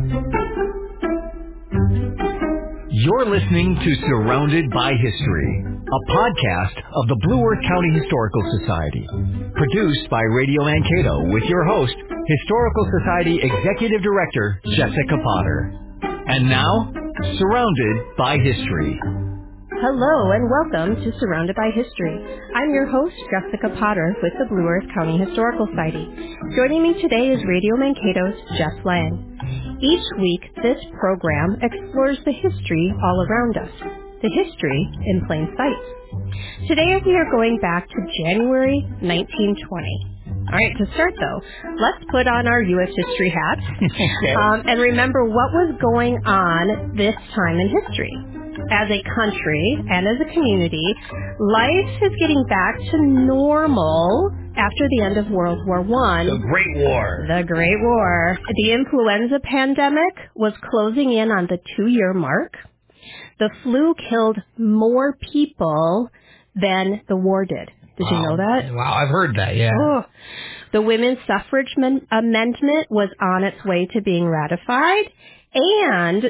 You're listening to Surrounded by History, a podcast of the Blue Earth County Historical Society, produced by Radio Mankato with your host, Historical Society Executive Director Jessica Potter. And now, Surrounded by History. Hello and welcome to Surrounded by History. I'm your host, Jessica Potter, with the Blue Earth County Historical Society. Joining me today is Radio Mankato's Jeff Lang. Each week, this program explores the history all around us, the history in plain sight. Today, we are going back to January 1920. All right, to start, though, let's put on our U.S. history hats and remember what was going on this time in history. As a country and as a community, life is getting back to normal after the end of World War I. The Great War. The Great War. The influenza pandemic was closing in on the 2-year mark. The flu killed more people than the war did. Did you know that? Wow, I've heard that, yeah. Oh. The Women's Suffrage Amendment was on its way to being ratified, and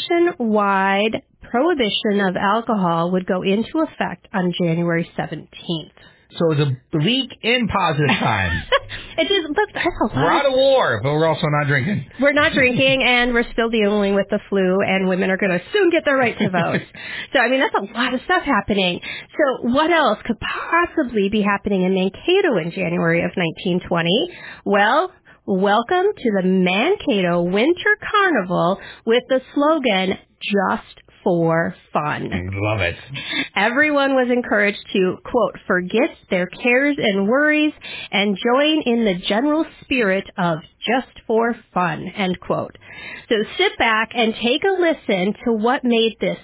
nationwide prohibition of alcohol would go into effect on January 17th. So it's a bleak and positive time. It is. Look, that's a lot. We're out of war, but we're also not drinking. We're not drinking, and we're still dealing with the flu, and women are going to soon get their right to vote. So, I mean, that's a lot of stuff happening. So what else could possibly be happening in Mankato in January of 1920? Well, welcome to the Mankato Winter Carnival with the slogan, Just for Fun. Love it. Everyone was encouraged to, quote, forget their cares and worries and join in the general spirit of just for fun, end quote. So sit back and take a listen to what made this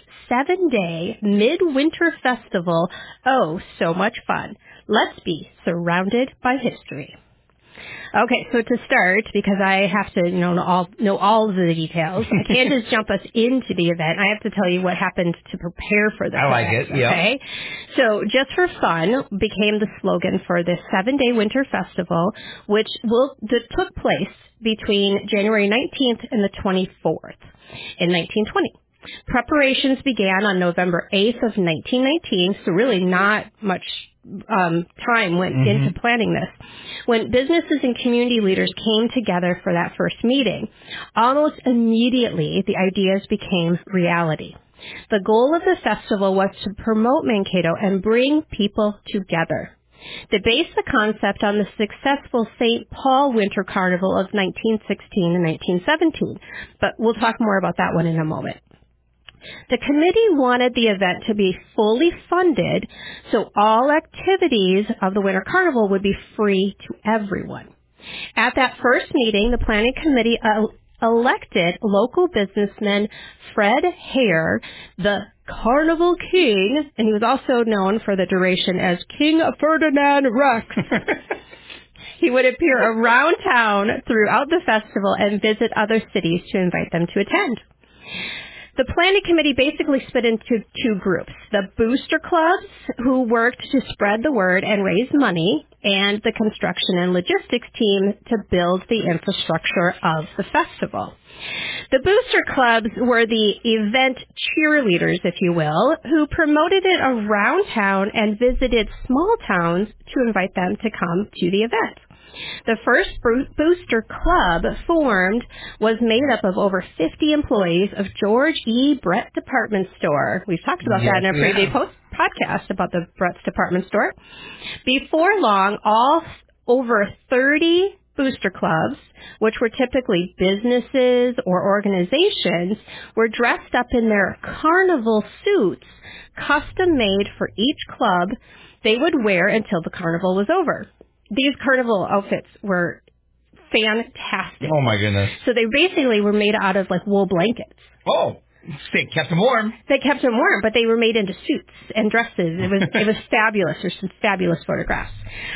7-day midwinter festival oh so much fun. Let's be surrounded by history. Okay, so to start, because I have to know all of the details, I can't just jump us into the event. I have to tell you what happened to prepare for this I like event, it, yeah. Okay? So Just for Fun became the slogan for this 7-day winter festival, which took place between January 19th and the 24th in 1920. Preparations began on November 8th of 1919, so really not much time went into planning this. When businesses and community leaders came together for that first meeting, almost immediately the ideas became reality. The goal of the festival was to promote Mankato and bring people together. They based the concept on the successful St. Paul Winter Carnival of 1916 and 1917, but we'll talk more about that one in a moment. The committee wanted the event to be fully funded, so all activities of the Winter Carnival would be free to everyone. At that first meeting, the planning committee elected local businessman Fred Hare, the Carnival King, and he was also known for the duration as King Ferdinand Rex. He would appear around town throughout the festival and visit other cities to invite them to attend. The planning committee basically split into two groups, the booster clubs, who worked to spread the word and raise money, and the construction and logistics team to build the infrastructure of the festival. The booster clubs were the event cheerleaders, if you will, who promoted it around town and visited small towns to invite them to come to the event. The first booster club formed was made up of over 50 employees of George E. Brett Department Store. We've talked about that in a previous podcast about the Brett's Department Store. Before long, over 30 booster clubs, which were typically businesses or organizations, were dressed up in their carnival suits, custom made for each club they would wear until the carnival was over. These carnival outfits were fantastic. Oh, my goodness. So they basically were made out of, like, wool blankets. Oh, they kept them warm. They kept them warm, but they were made into suits and dresses. It was fabulous. There's some fabulous photographs.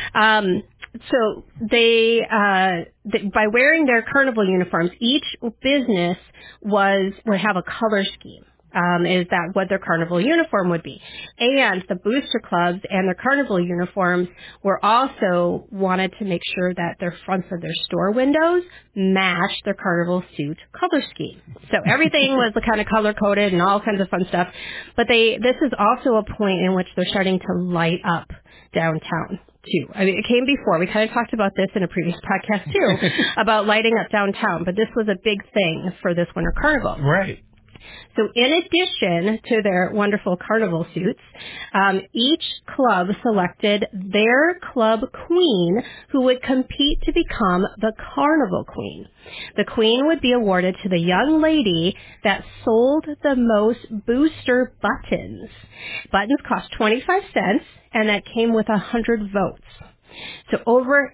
So they by wearing their carnival uniforms, each business would have a color scheme. is that what their carnival uniform would be. And the booster clubs and their carnival uniforms were also wanted to make sure that their fronts of their store windows matched their carnival suit color scheme. So everything was kind of color coded and all kinds of fun stuff. But this is also a point in which they're starting to light up downtown too. I mean, it came before. We kind of talked about this in a previous podcast too, about lighting up downtown. But this was a big thing for this winter carnival. Right. So in addition to their wonderful carnival suits, each club selected their club queen who would compete to become the carnival queen. The queen would be awarded to the young lady that sold the most booster buttons. Buttons cost 25 cents, and that came with 100 votes. So over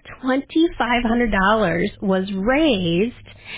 $2,500 was raised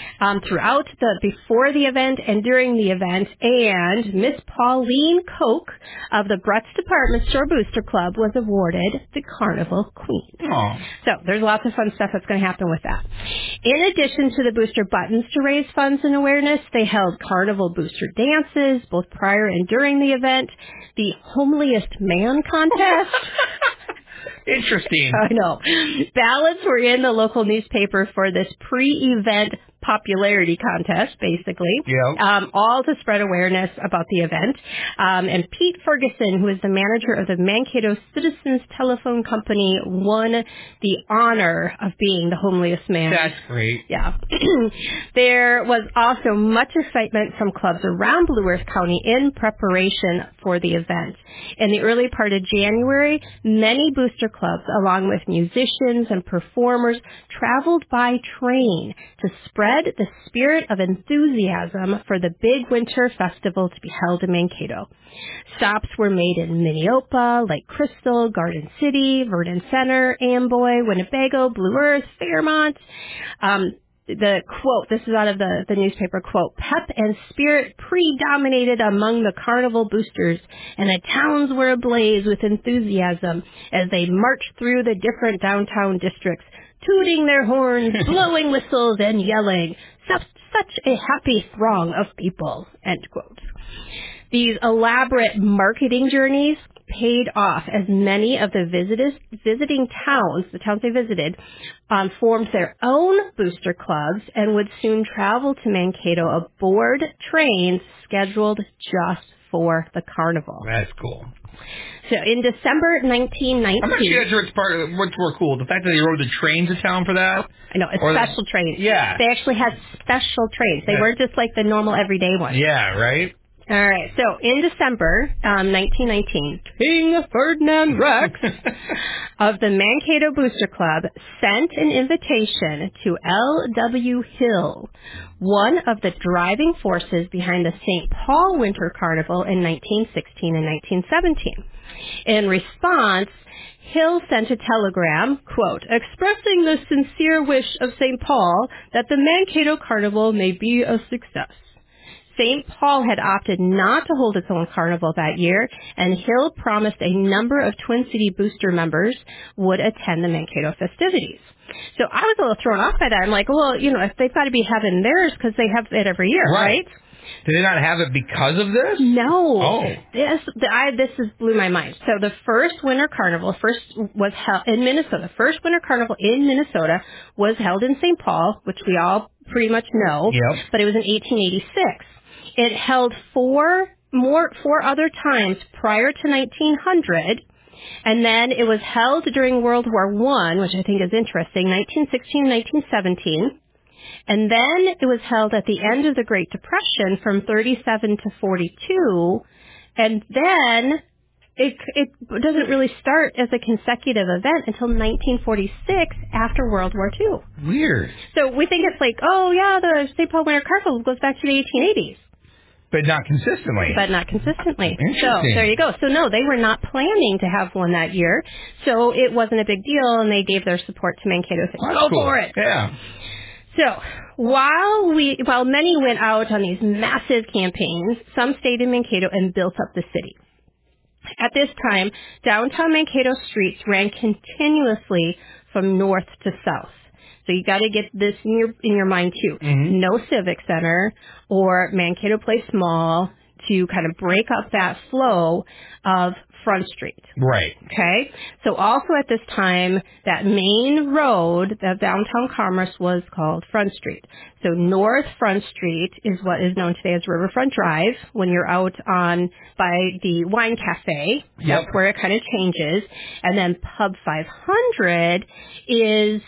before the event and during the event, and Miss Pauline Koch of the Brett's Department Store Booster Club was awarded the Carnival Queen. Aww. So there's lots of fun stuff that's going to happen with that. In addition to the booster buttons to raise funds and awareness, they held carnival booster dances both prior and during the event, the Homeliest Man contest. Interesting. I know. Ballots were in the local newspaper for this pre-event popularity contest, basically, all to spread awareness about the event. And Pete Ferguson, who is the manager of the Mankato Citizens Telephone Company, won the honor of being the homeliest man. That's great. Yeah. There was also much excitement from clubs around Blue Earth County in preparation for the event. In the early part of January, many booster clubs, along with musicians and performers, traveled by train to spread the spirit of enthusiasm for the big winter festival to be held in Mankato. Stops were made in Minneopa, Lake Crystal, Garden City, Vernon Center, Amboy, Winnebago, Blue Earth, Fairmont. The quote, this is out of the newspaper quote, "Pep and spirit predominated among the carnival boosters, and the towns were ablaze with enthusiasm as they marched through the different downtown districts, tooting their horns, blowing whistles, and yelling. Such a happy throng of people," end quote. These elaborate marketing journeys paid off as many of the visiting towns, the towns they visited, formed their own booster clubs and would soon travel to Mankato aboard trains scheduled just for the carnival. That's cool. So in December 1919... I'm actually not sure what's more cool. The fact that they rode the trains to town for that? I know, it's special trains. Yeah. They actually had special trains. They weren't just like the normal everyday ones. Yeah, right? All right. So in December 1919, King Ferdinand Rex of the Mankato Booster Club sent an invitation to L.W. Hill, one of the driving forces behind the St. Paul Winter Carnival in 1916 and 1917. In response, Hill sent a telegram, quote, "expressing the sincere wish of St. Paul that the Mankato Carnival may be a success." St. Paul had opted not to hold its own carnival that year, and Hill promised a number of Twin City Booster members would attend the Mankato festivities. So I was a little thrown off by that. I'm like, well, if they've got to be having theirs because they have it every year, right? Did they not have it because of this? No. Oh. This blew my mind. So the first winter carnival was held in Minnesota. The first winter carnival in Minnesota was held in St. Paul, which we all pretty much know. Yep. But it was in 1886. It held four other times prior to 1900, and then it was held during World War I, which I think is interesting, 1916, 1917. And then it was held at the end of the Great Depression from 37 to 42, and then it doesn't really start as a consecutive event until 1946 after World War II. Weird. So we think it's like, oh yeah, the St. Paul Winter Carnival goes back to the 1880s. But not consistently. So there you go. So no, they were not planning to have one that year. So it wasn't a big deal, and they gave their support to Mankato. Go for it. Yeah. So while many went out on these massive campaigns, some stayed in Mankato and built up the city. At this time, downtown Mankato streets ran continuously from north to south. So you got to get this in your mind too. Mm-hmm. No Civic Center or Mankato Place Mall, to kind of break up that flow of Front Street. Right. Okay? So also at this time, that main road of downtown Commerce was called Front Street. So North Front Street is what is known today as Riverfront Drive. When you're out on by the Wine Cafe, that's where it kind of changes. And then Pub 500 is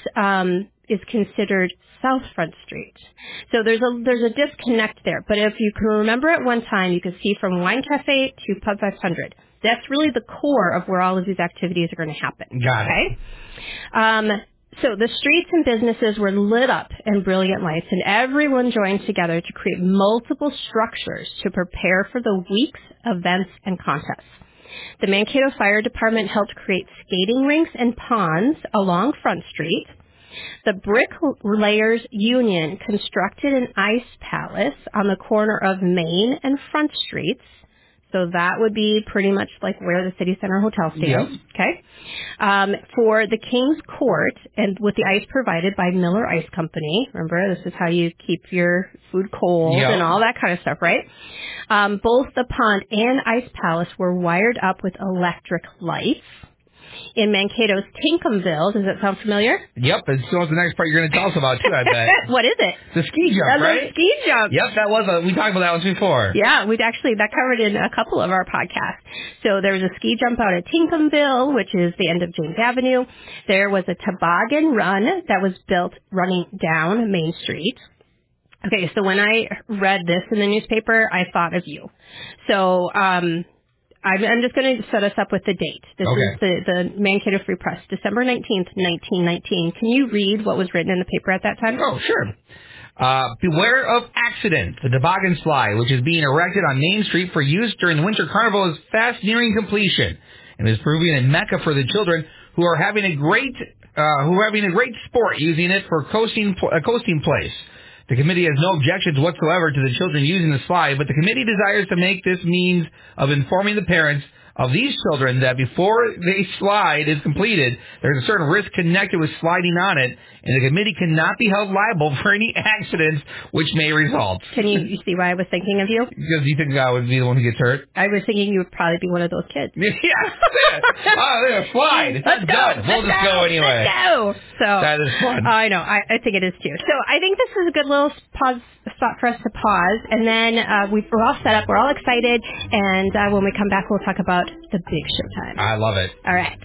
considered South Front Street. So there's a disconnect there. But if you can remember at one time, you could see from Wine Cafe to Pub 500. That's really the core of where all of these activities are going to happen. Got it. Okay? So the streets and businesses were lit up in brilliant lights, and everyone joined together to create multiple structures to prepare for the week's events and contests. The Mankato Fire Department helped create skating rinks and ponds along Front Street. The Bricklayers Union constructed an ice palace on the corner of Main and Front Streets. So that would be pretty much like where the City Center Hotel stands. Yep. Okay. For the King's Court, and with the ice provided by Miller Ice Company. Remember, this is how you keep your food cold and all that kind of stuff, right? Both the pond and ice palace were wired up with electric lights. In Mankato's Tinkham-ville. Does that sound familiar? Yep, and so is the next part you're going to tell us about, too, I bet. What is it? The ski jump, right? The ski jump. Yep, we talked about that once before. Yeah, that covered in a couple of our podcasts. So there was a ski jump out at Tinkham-ville, which is the end of James Avenue. There was a toboggan run that was built running down Main Street. Okay, so when I read this in the newspaper, I thought of you. So, I'm just going to set us up with the date. This is the Mankato Free Press, December 19th, 1919. Can you read what was written in the paper at that time? Oh, sure. Beware of accident. The toboggan slide, which is being erected on Main Street for use during the Winter Carnival, is fast nearing completion and is proving a mecca for the children who are having a great sport using it for a coasting place. The committee has no objections whatsoever to the children using the slide, but the committee desires to make this means of informing the parents of these children that before the slide is completed, there's a certain risk connected with sliding on it, and the committee cannot be held liable for any accidents which may result. Can you see why I was thinking of you? Because you think I would be the one who gets hurt? I was thinking you would probably be one of those kids. Yeah. Oh, there's a slide. It's not done. We'll just go anyway. Let's go. So, that is fun. I know. I think it is too. So I think this is a good little spot for us to pause, and then we're all set up. We're all excited, and when we come back, we'll talk about the big showtime. I love it. All right.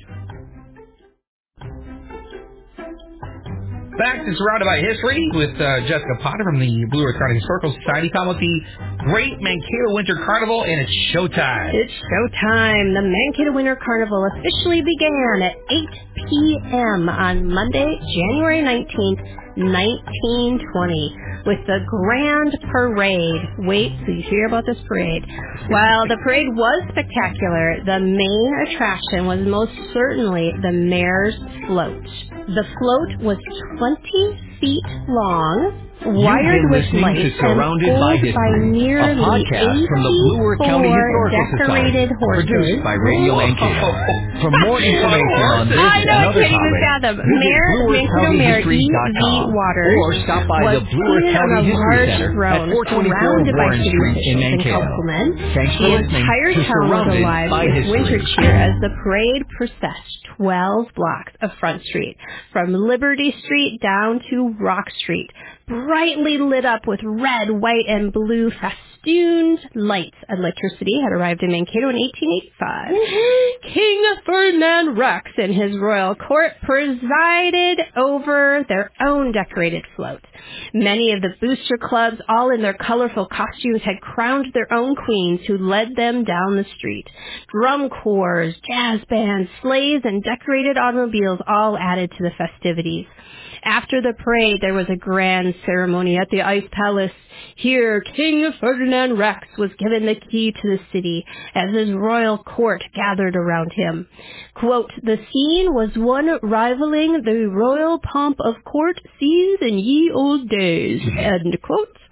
Back to Surrounded by History with Jessica Potter from the Blue Earth County Historical Society. Talking about the Great Mankato Winter Carnival, and it's showtime. It's showtime. The Mankato Winter Carnival officially began at 8 p.m. on Monday, January 19th, 1920. With the grand parade. Wait till you hear about this parade. While the parade was spectacular, the main attraction was most certainly the mayor's float. The float was 20 feet long, wired with lights, and pulled by nearly 84 from the Blue Earth County Historical decorated Society, horses. produced by Radio Mankato. For more information on this I and know, other I can't even fathom. topics, visit Mankato Mayor BlueEarthCountyHistory.com E.V. Waters or stop by the Blue Earth County History Center at 424 Warren Street in Mankato. Thanks for The listening entire to town was Surrounded alive by with History. winter cheer as the parade processed 12 blocks of Front Street, from Liberty Street down to Rock Street, brightly lit up with red, white, and blue festooned lights. Electricity had arrived in Mankato in 1885. King Ferdinand Rex and his royal court presided over their own decorated float. Many of the booster clubs, all in their colorful costumes, had crowned their own queens who led them down the street. Drum corps, jazz bands, sleighs, and decorated automobiles all added to the festivities. After the parade, there was a grand ceremony at the Ice Palace. Here, King Ferdinand Rex was given the key to the city as his royal court gathered around him. Quote, the scene was one rivaling the royal pomp of court scenes in ye old days, end quote.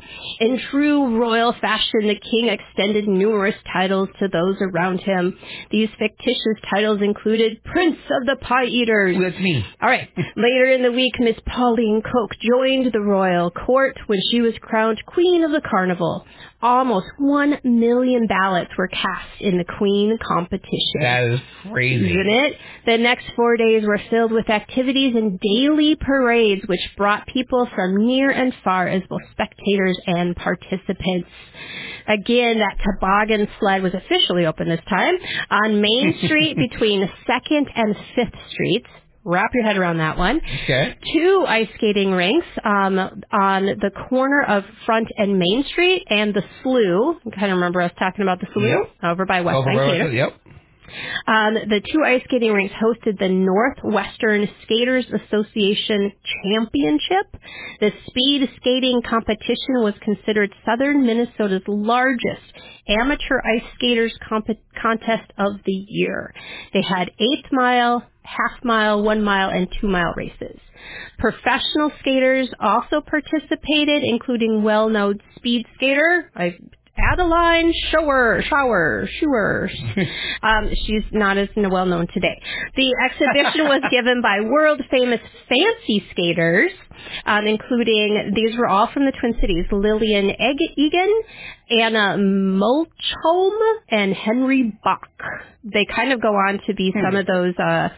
In true royal fashion, the king extended numerous titles to those around him. These fictitious titles included Prince of the Pie Eaters. That's me. All right. Later in the week, Miss Pauline Coke joined the royal court when she was crowned Queen of the Carnival. Almost 1 million ballots were cast in the Queen competition. That is crazy. Isn't it? The next 4 days were filled with activities and daily parades, which brought people from near and far as both spectators and participants. Again, that toboggan sled was officially open this time on Main Street between 2nd and 5th Streets. Wrap your head around that one. Okay. 2 ice skating rinks on the corner of Front and Main Street, and the slough. You kind of remember us talking about the slough? Yep. Over by West Mankato. Yep. The 2 ice skating rinks hosted the Northwestern Skaters Association Championship. The speed skating competition was considered southern Minnesota's largest amateur ice skaters contest of the year. They had 8-mile, half-mile, 1-mile, and 2-mile races. Professional skaters also participated, including well-known speed skater Adeline Shower. She's not as well known today. The exhibition was given by world-famous fancy skaters, including, these were all from the Twin Cities, Lillian Egan, Anna Mulchholm, and Henry Bach. They kind of go on to be some of those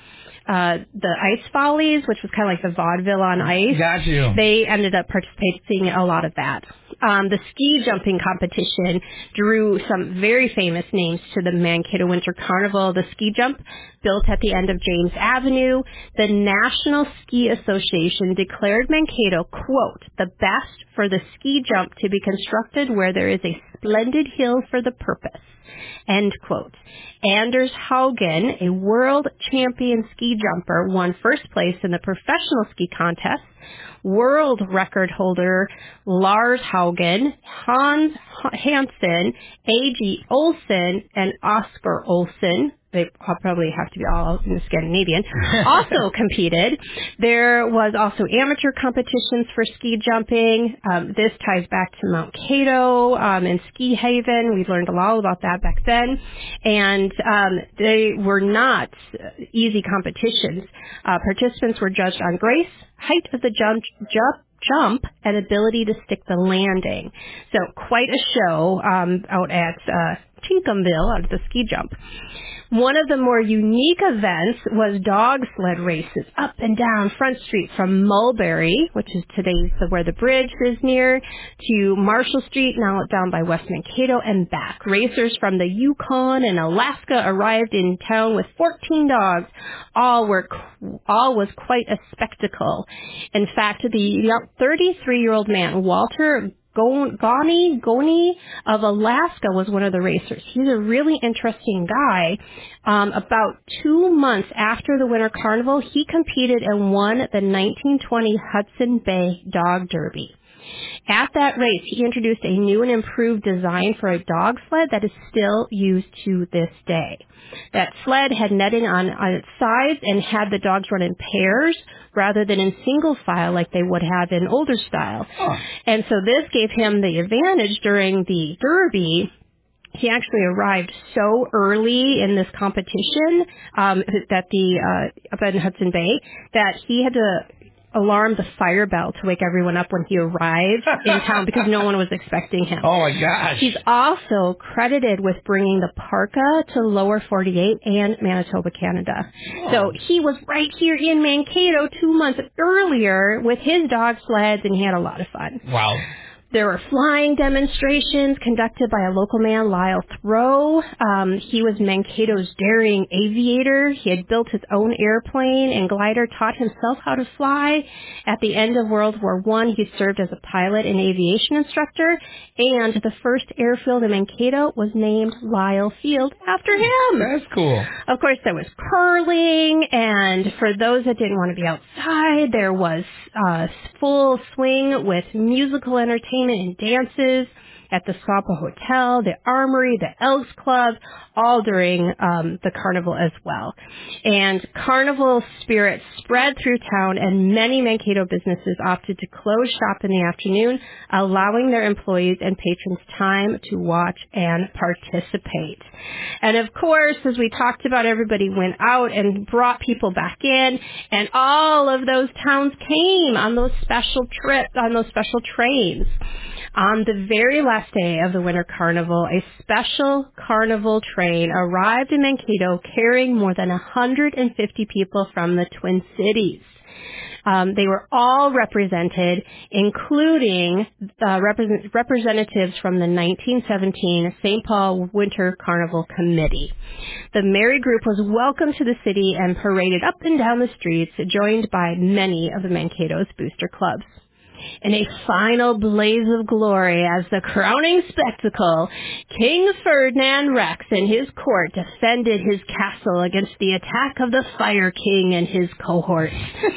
the Ice Follies, which was kind of like the vaudeville on ice. Got you. They ended up participating in a lot of that. The ski jumping competition drew some very famous names to the Mankato Winter Carnival. The ski jump, built at the end of James Avenue, the National Ski Association declared Mankato, quote, the best for the ski jump to be constructed where there is a splendid hill for the purpose. End quote. Anders Haugen, a world champion ski jumper, won first place in the professional ski contest. World record holder Lars Haugen, Hans Hansen, A.G. Olsen, and Oscar Olsen, they probably have to be all in Scandinavian, also competed. There was also amateur competitions for ski jumping. This ties back to Mount Cato and Ski Haven. We learned a lot about that back then. And they were not easy competitions. Participants were judged on grace, height of the jump, and ability to stick the landing. So quite a show out at Tinkham out of the ski jump. One of the more unique events was dog sled races up and down Front Street from Mulberry, which is today's where the bridge is near, to Marshall Street, now down by West Mankato, and back. Racers from the Yukon and Alaska arrived in town with 14 dogs. All was quite a spectacle. In fact, the 33-year-old man, Walter Goni of Alaska, was one of the racers. He's a really interesting guy. About 2 months after the Winter Carnival, he competed and won the 1920 Hudson Bay Dog Derby. At that race, he introduced a new and improved design for a dog sled that is still used to this day. That sled had netting on its sides and had the dogs run in pairs rather than in single file like they would have in older style. Oh. And so this gave him the advantage during the Derby. He actually arrived so early in this competition that up in Hudson Bay that he had to alarm the fire bell to wake everyone up when he arrived in town because no one was expecting him. Oh, my gosh. He's also credited with bringing the parka to Lower 48 and Manitoba, Canada. Oh. So he was right here in Mankato 2 months earlier with his dog sleds, and he had a lot of fun. Wow. There were flying demonstrations conducted by a local man, Lyle Thoreau. He was Mankato's daring aviator. He had built his own airplane and glider, taught himself how to fly. At the end of World War I, he served as a pilot and aviation instructor, and the first airfield in Mankato was named Lyle Field after him. That's cool. Of course, there was curling, and for those that didn't want to be outside, there was full swing with musical entertainment and dances. at the Sapa Hotel, the Armory, the Elks Club, all during the carnival as well. And carnival spirit spread through town, and many Mankato businesses opted to close shop in the afternoon, allowing their employees and patrons time to watch and participate. And of course, as we talked about, everybody went out and brought people back in, and all of those towns came on those special trips, on those special trains. On the very last day of the Winter Carnival, a special carnival train arrived in Mankato carrying more than 150 people from the Twin Cities. They were all represented, including representatives from the 1917 St. Paul Winter Carnival Committee. The merry group was welcomed to the city and paraded up and down the streets, joined by many of the Mankato's booster clubs. In a final blaze of glory as the crowning spectacle, King Ferdinand Rex and his court defended his castle against the attack of the Fire King and his cohorts.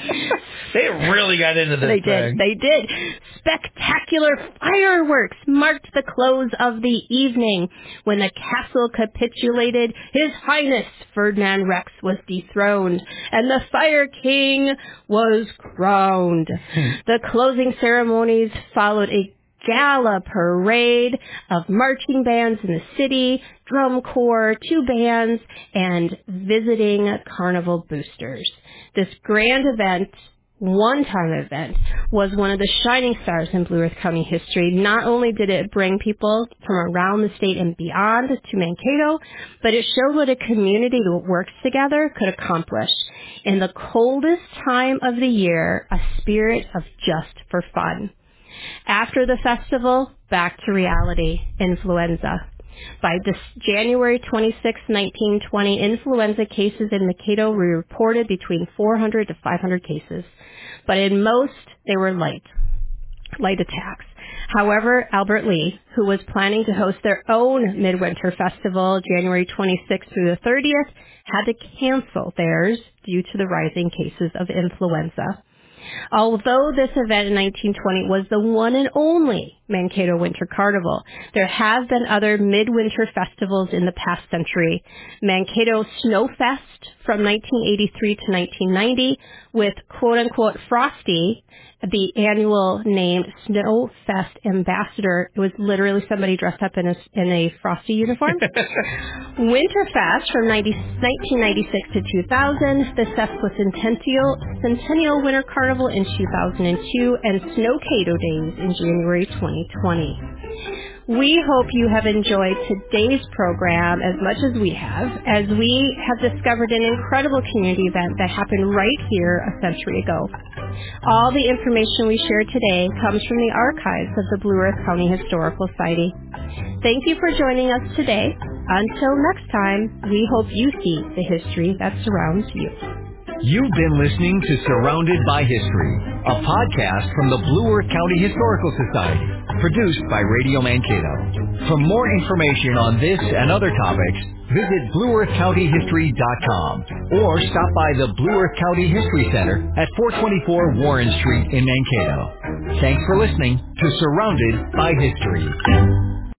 They really got into this thing. They did. Spectacular fireworks marked the close of the evening. When the castle capitulated, His Highness Ferdinand Rex was dethroned, and the Fire King was crowned. The closing ceremonies followed a gala parade of marching bands in the city, drum corps, 2 bands, and visiting carnival boosters. This grand event, one-time event, was one of the shining stars in Blue Earth County history. Not only did it bring people from around the state and beyond to Mankato, but it showed what a community that works together could accomplish. In the coldest time of the year, a spirit of just for fun. After the festival, back to reality, influenza. By this January 26, 1920, influenza cases in Mankato were reported between 400 to 500 cases. But in most, they were light attacks. However, Albert Lea, who was planning to host their own Midwinter Festival January 26th through the 30th, had to cancel theirs due to the rising cases of influenza. Although this event in 1920 was the one and only Mankato Winter Carnival, there have been other midwinter festivals in the past century. Mankato Snowfest from 1983 to 1990 with quote-unquote Frosty, the annual named Snowfest ambassador. It was literally somebody dressed up in a Frosty uniform. Winterfest from 1996 to 2000, the Sesquicentennial Winter Carnival in 2002, and Snowcato Days in January 2020. We hope you have enjoyed today's program as much as we have discovered an incredible community event that happened right here a century ago. All the information we shared today comes from the archives of the Blue Earth County Historical Society. Thank you for joining us today. Until next time, we hope you see the history that surrounds you. You've been listening to Surrounded by History, a podcast from the Blue Earth County Historical Society, produced by Radio Mankato. For more information on this and other topics, visit BlueEarthCountyHistory.com or stop by the Blue Earth County History Center at 424 Warren Street in Mankato. Thanks for listening to Surrounded by History.